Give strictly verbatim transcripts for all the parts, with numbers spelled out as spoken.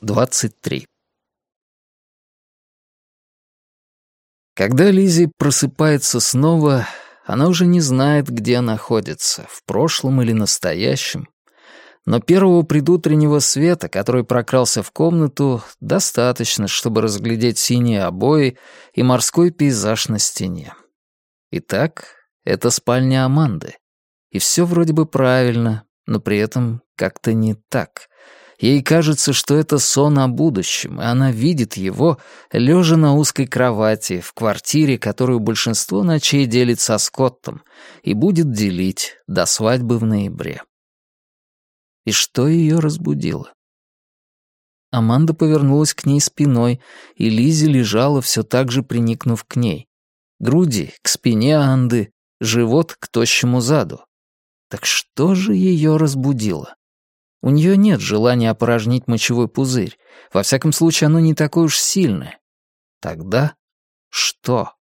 двадцать три. Когда Лиззи просыпается снова, она уже не знает, где находится, в прошлом или настоящем. Но первого предутреннего света, который прокрался в комнату, достаточно, чтобы разглядеть синие обои и морской пейзаж на стене. Итак, это спальня Аманды. И все вроде бы правильно, но при этом как-то не так. Ей кажется, что это сон о будущем, и она видит его, лежа на узкой кровати, в квартире, которую большинство ночей делит со Скоттом, и будет делить до свадьбы в ноябре. И что ее разбудило? Аманда повернулась к ней спиной, и Лиззи лежала все так же, приникнув к ней. Груди к спине Анды, живот к тощему заду. Так что же ее разбудило? У нее нет желания опорожнить мочевой пузырь. Во всяком случае, оно не такое уж сильное. Тогда что?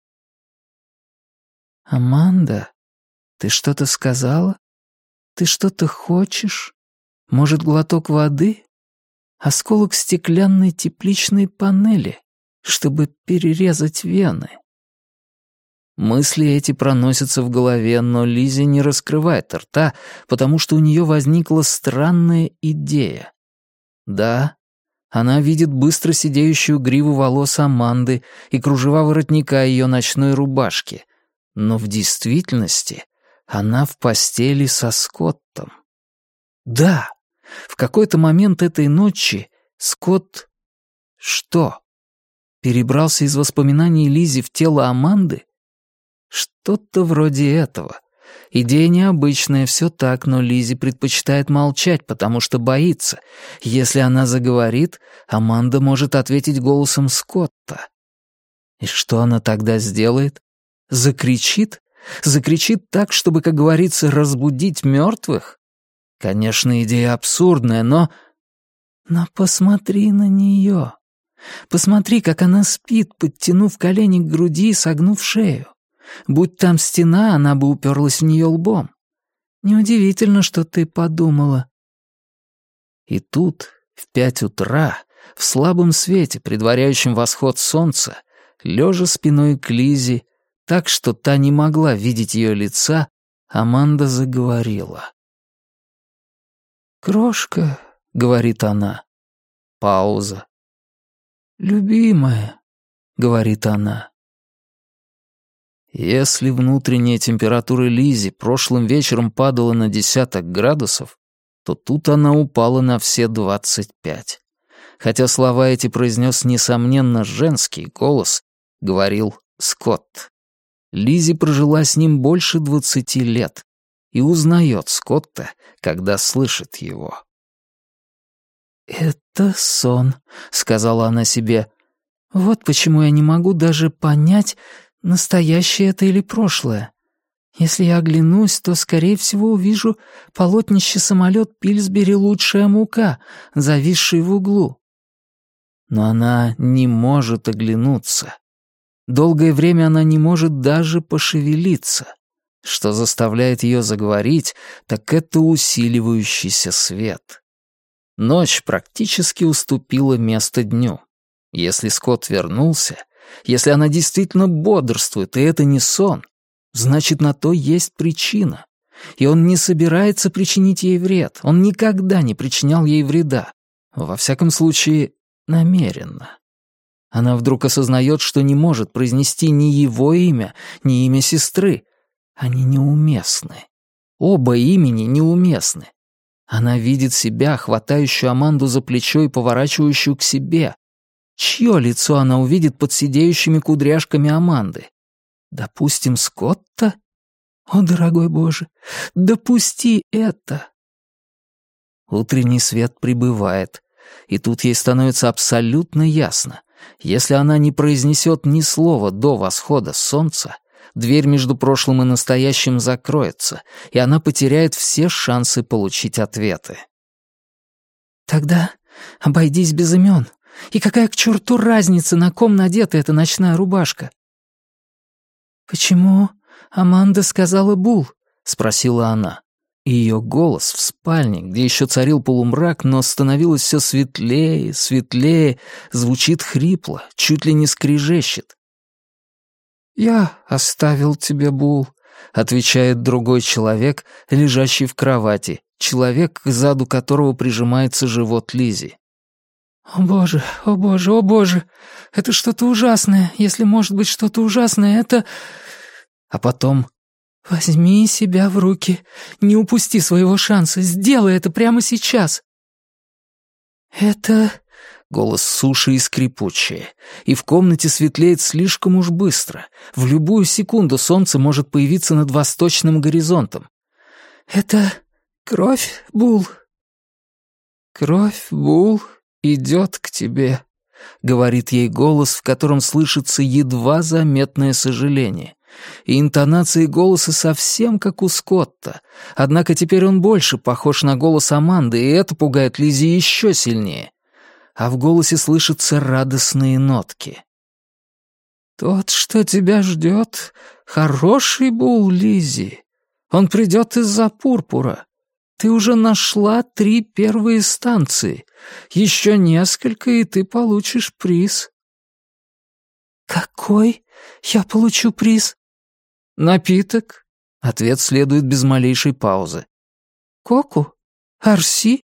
«Аманда, ты что-то сказала? Ты что-то хочешь? Может, глоток воды? Осколок стеклянной тепличной панели, чтобы перерезать вены?» Мысли эти проносятся в голове, но Лиззи не раскрывает рта, потому что у нее возникла странная идея. Да, она видит быстро сидеющую гриву волос Аманды и кружева воротника ее ночной рубашки, но в действительности она в постели со Скоттом. Да, в какой-то момент этой ночи Скотт... Что? Перебрался из воспоминаний Лиззи в тело Аманды? Что-то вроде этого. Идея необычная, все так, но Лиззи предпочитает молчать, потому что боится. Если она заговорит, Аманда может ответить голосом Скотта. И что она тогда сделает? Закричит? Закричит так, чтобы, как говорится, разбудить мертвых? Конечно, идея абсурдная, но... Но посмотри на нее. Посмотри, как она спит, подтянув колени к груди и согнув шею. Будь там стена, она бы уперлась в нее лбом. Неудивительно, что ты подумала. И тут, в пять утра, в слабом свете, предваряющем восход солнца, лежа спиной к Лиззи, так что та не могла видеть ее лица, Аманда заговорила. «Крошка», — говорит она. Пауза. «Любимая», — говорит она. Если внутренняя температура Лиззи прошлым вечером падала на десяток градусов, то тут она упала на все двадцать пять. Хотя слова эти произнес, несомненно, женский голос, говорил Скотт. Лиззи прожила с ним больше двадцати лет и узнает Скотта, когда слышит его. «Это сон», — сказала она себе. «Вот почему я не могу даже понять, настоящее это или прошлое. Если я оглянусь, то, скорее всего, увижу полотнище самолет Пилсбери «Лучшая мука», зависший в углу». Но она не может оглянуться. Долгое время она не может даже пошевелиться. Что заставляет ее заговорить, так это усиливающийся свет. Ночь практически уступила место дню. Если Скотт вернулся, если она действительно бодрствует, и это не сон, значит, на то есть причина. И он не собирается причинить ей вред. Он никогда не причинял ей вреда. Во всяком случае, намеренно. Она вдруг осознает, что не может произнести ни его имя, ни имя сестры. Они неуместны. Оба имени неуместны. Она видит себя, хватающую Аманду за плечо и поворачивающую к себе. Чье лицо она увидит под сидеющими кудряшками Аманды? Допустим, Скотта? О, дорогой Боже, допусти это! Утренний свет прибывает, и тут ей становится абсолютно ясно. Если она не произнесет ни слова до восхода солнца, дверь между прошлым и настоящим закроется, и она потеряет все шансы получить ответы. «Тогда обойдись без имен. И какая к черту разница, на ком надета эта ночная рубашка?» «Почему Аманда сказала Бул?» — спросила она. и ее голос в спальне, где еще царил полумрак, но становилось все светлее, светлее, звучит хрипло, чуть ли не скрежещет. «Я оставил тебе, Бул», — отвечает другой человек, лежащий в кровати, человек, к заду которого прижимается живот Лиззи. «О боже, о боже, о боже, это что-то ужасное, если может быть что-то ужасное, это...» А потом: «Возьми себя в руки, не упусти своего шанса, сделай это прямо сейчас». «Это...» — голос суши и скрипучее, и в комнате светлеет слишком уж быстро. В любую секунду солнце может появиться над восточным горизонтом. «Это кровь, Бул?» «Кровь, Бул, идет к тебе», — говорит ей голос, в котором слышится едва заметное сожаление. И интонации голоса совсем как у Скотта, однако теперь он больше похож на голос Аманды, и это пугает Лиззи еще сильнее. А в голосе слышатся радостные нотки. «Тот, что тебя ждет, хороший Бул, Лиззи. Он придет из-за пурпура. Ты уже нашла три первые станции. Еще несколько, и ты получишь приз». «Какой я получу приз?» «Напиток». Ответ следует без малейшей паузы. «Коку? Арси?»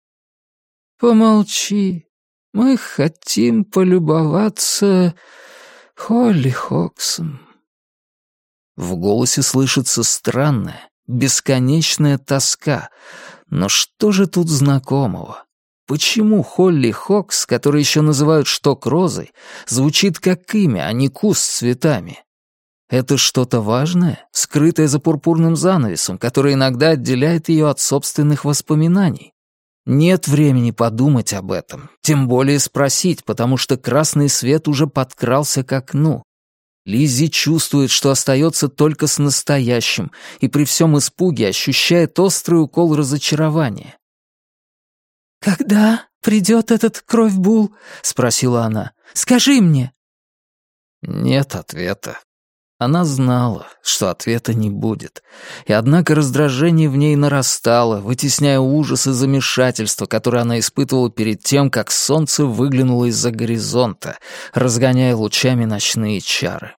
«Помолчи. Мы хотим полюбоваться Холли Хоксом». В голосе слышится странная, бесконечная тоска. Но что же тут знакомого? Почему Холли Хокс, который еще называют шток-розой, звучит как имя, а не куст с цветами? Это что-то важное, скрытое за пурпурным занавесом, который иногда отделяет ее от собственных воспоминаний. Нет времени подумать об этом, тем более спросить, потому что красный свет уже подкрался к окну. Лиззи чувствует, что остается только с настоящим, и при всем испуге ощущает острый укол разочарования. «Когда придет этот кровь Бул?» — спросила она. «Скажи мне». Нет ответа. Она знала, что ответа не будет, и однако раздражение в ней нарастало, вытесняя ужас и замешательство, которое она испытывала перед тем, как солнце выглянуло из-за горизонта, разгоняя лучами ночные чары.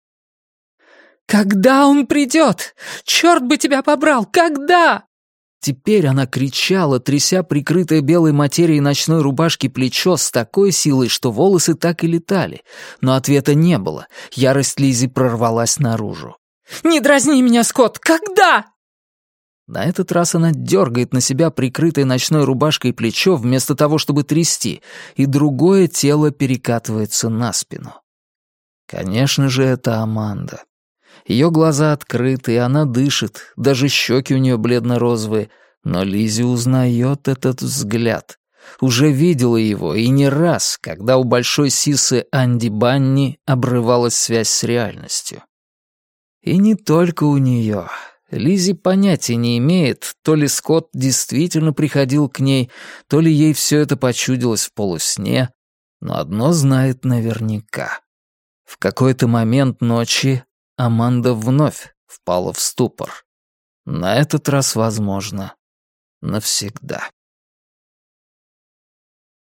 «Когда он придет? Черт бы тебя побрал! Когда?» Теперь она кричала, тряся прикрытое белой материей ночной рубашки плечо с такой силой, что волосы так и летали. Но ответа не было. Ярость Лиззи прорвалась наружу. «Не дразни меня, Скотт! Когда?» На этот раз она дергает на себя прикрытое ночной рубашкой плечо вместо того, чтобы трясти, и другое тело перекатывается на спину. Конечно же, это Аманда. Ее глаза открыты, и она дышит, даже щеки у нее бледно-розовые, но Лиззи узнает этот взгляд. Уже видела его, и не раз, когда у большой сисы Анди Банни обрывалась связь с реальностью. И не только у нее. Лиззи понятия не имеет, то ли Скотт действительно приходил к ней, то ли ей все это почудилось в полусне, но одно знает наверняка. В какой-то момент ночи Аманда вновь впала в ступор. На этот раз, возможно, навсегда.